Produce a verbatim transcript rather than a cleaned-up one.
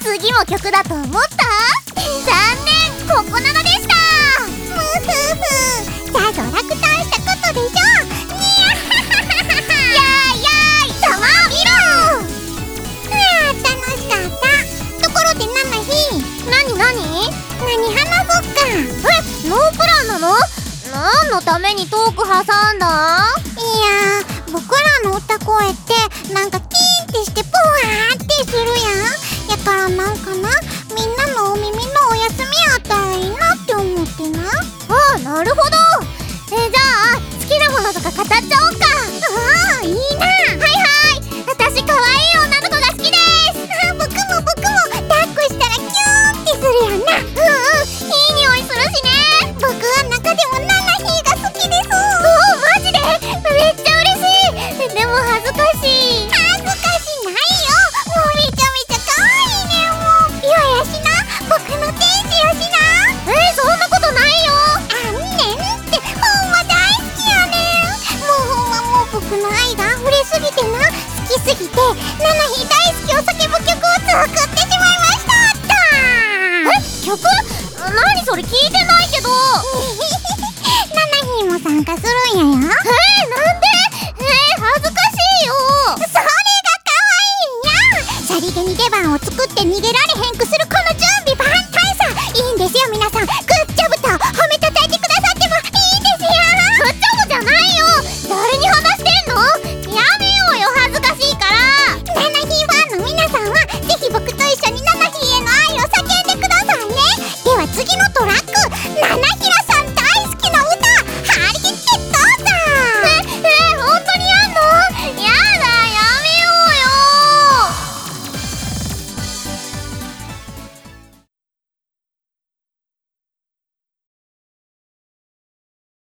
次も曲だと思った？残念、ここなのでした。 むふふ、さぞ落胆したことでしょう。にゃはははは。 やーやーい、ざまあみろ。 あー、楽しかった。ところでナナヒ、 なになに？ 何話そうか。 え、ノープランなの？何のためにトーク挟んだ？ いやー、僕らの歌声ってなんかキーンってしてポワーってするやん。やからなんかな、みんなのお耳のお休みあったらいいなって思ってな。 ああ、なるほど。え、じゃあ好きなものとか語っちゃおうか。 ああ、いいな。 はいはい、私可愛い女の子が好きです。 あ、僕も僕も抱っこしたらキューンってするやんな。 うんうん、いい匂いするしね。 僕は中でもナナヒーが好きです。 おお、マジで？めっちゃ嬉しい。でも恥ずかしい。 恥ずかしないよ。もうめちゃめちゃ可愛いねん。もう岩やしな、僕の天使やしな。 えー、そんなことないよ。 あんねんってほんま大好きやねん。もうほんまもう僕の愛が溢れすぎてな、好きすぎてナナヒ大好きを叫ぶ曲を作ってしまいましたったえ、曲？何それ、聞いてないけど。 ナナヒも参加するんやよ。 えー、なんで？えー、恥ずかしいよ。 それが可愛いんや。さりげに出番を作って逃げられ